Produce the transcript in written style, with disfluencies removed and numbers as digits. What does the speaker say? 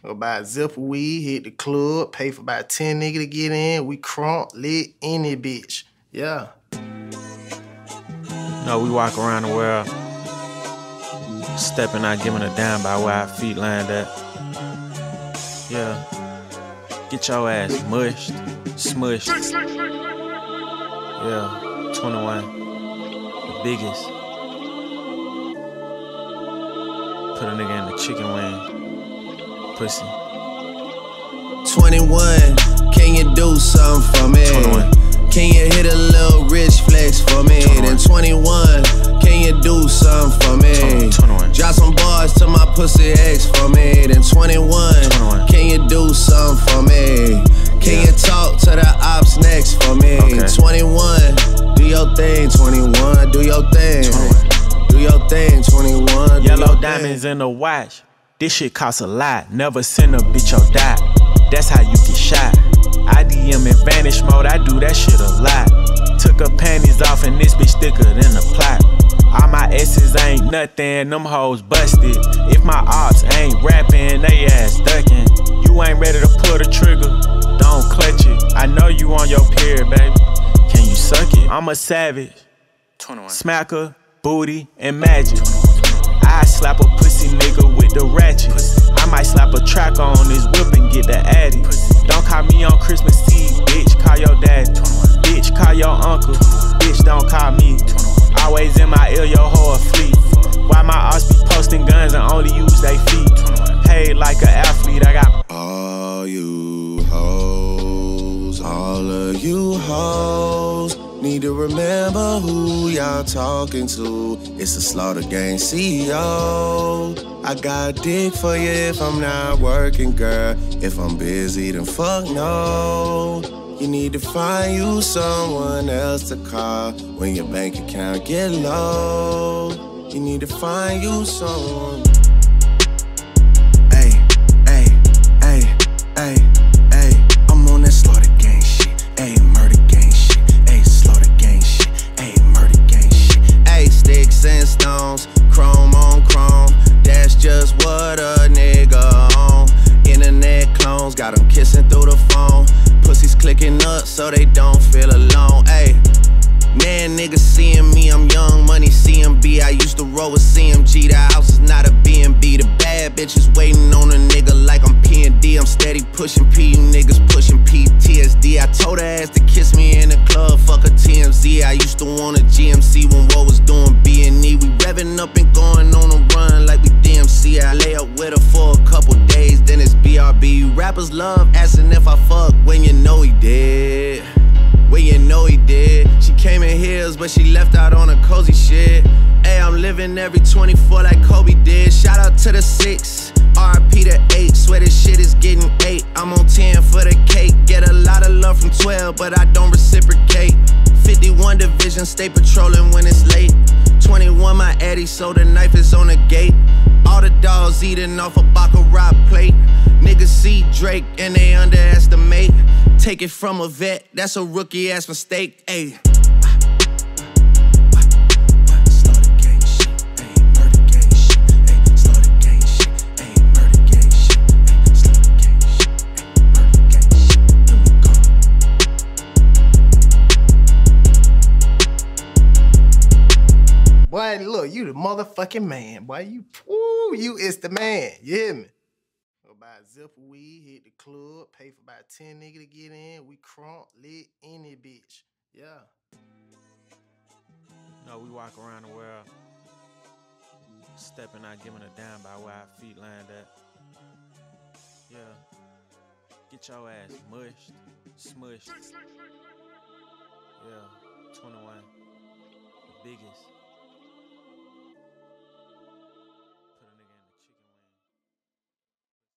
Go buy a zip of weed, hit the club, pay for about 10 niggas to get in. We crunk, lit, any bitch. Yeah. No, we walk around the world, stepping out, giving a damn by where our feet land at. Yeah. Get your ass mushed, smushed. Yeah, 21, the biggest. Put a nigga in the chicken wing, pussy. 21, can you do something for me? 21. Can you hit a little rich flex for me? 21. Then 21, can you do something for me? 21. Drop some bars to my pussy ex for me. Then 21, 21. Can you do something for me? Can you talk to the ops next for me? Okay. 21, do your thing. 21, do your thing. 21. Do your thing. 21, do Yellow your diamonds thing. in the watch. This shit costs a lot. Never send a bitch or die. That's how you get shot. I DM in vanish mode, I do that shit a lot. Took her panties off and this bitch thicker than a plot. All my S's ain't nothing, them hoes busted. If my ops ain't rapping, they ass ducking. You ain't ready to pull the trigger, don't clutch it. I know you on your period, baby. Can you suck it? I'm a savage. 21. Smacker, booty, and magic. I slap a pussy nigga with the ratchet. I might slap a track on his whip and get the addy. Don't call me on Christmas Eve, bitch, call your daddy. Bitch, call your uncle, bitch, don't call me. Always in my ear, your hoe a fleet. Why my ops be posting guns and only use they feet? Paid like an athlete, I got All you hoes, all of you hoes, need to remember who y'all talking to. It's the Slaughter Gang CEO. I got dick for you if I'm not working, girl. If I'm busy, then fuck no. You need to find you someone else to call when your bank account get low. You need to find you someone. Ay, ay, ay, ay, ay. I'm on that Slaughter Gang shit. Ay, murder gang shit. Ay, Slaughter Gang shit. Ay, murder gang shit. Ay, sticks and stones, chrome on chrome. That's just what a nigga on. Internet clones got them kissing through the phone. Pussies clicking up so they don't feel alone. Ay, man, niggas seeing me, I'm young money CMB. I used to roll with CMG. The house is not a B&B. The bad bitches waiting on a nigga like I'm P&D. I'm steady pushing P, you niggas pushing PTSD. I told her ass to kiss me in the club, fuck a TMZ. I used to want a GMC when what was doing B&E. We revving up and going on a run like we DMC. I lay up with her for a couple days, then it's BRB. You rappers love asking if I fuck when you know he did. When you know he did. She came in heels, but she left out on a cozy shit. Hey, I'm living every 24 like Kobe did. Shout out to the 6, RIP to 8. Swear this shit is getting 8. I'm on 10 for the cake. Get a lot of love from 12, but I don't reciprocate. 51 division, stay patrolling when it's late. 21 my Eddie, so the knife is on the gate. All the dogs eating off a Baccarat plate. Niggas see Drake and they underestimate. Take it from a vet, that's a rookie ass mistake. Ayy. Slaughter Gang shit, ayy, murder gang shit, ayy, Slaughter Gang shit, ayy, murder gang shit, ayy, Slaughter Gang shit, ayy, murder gang shit. Here we go. Boy, look, you the motherfucking man. Boy, you is the man. You hear me? Go buy a zip of weed, hit the club, pay for about 10 niggas to get in. We crunk, lit, any bitch. Yeah. No, we walk around the world, stepping out, giving a damn by where our feet land at. Yeah. Get your ass mushed, smushed. Yeah, 21, the biggest.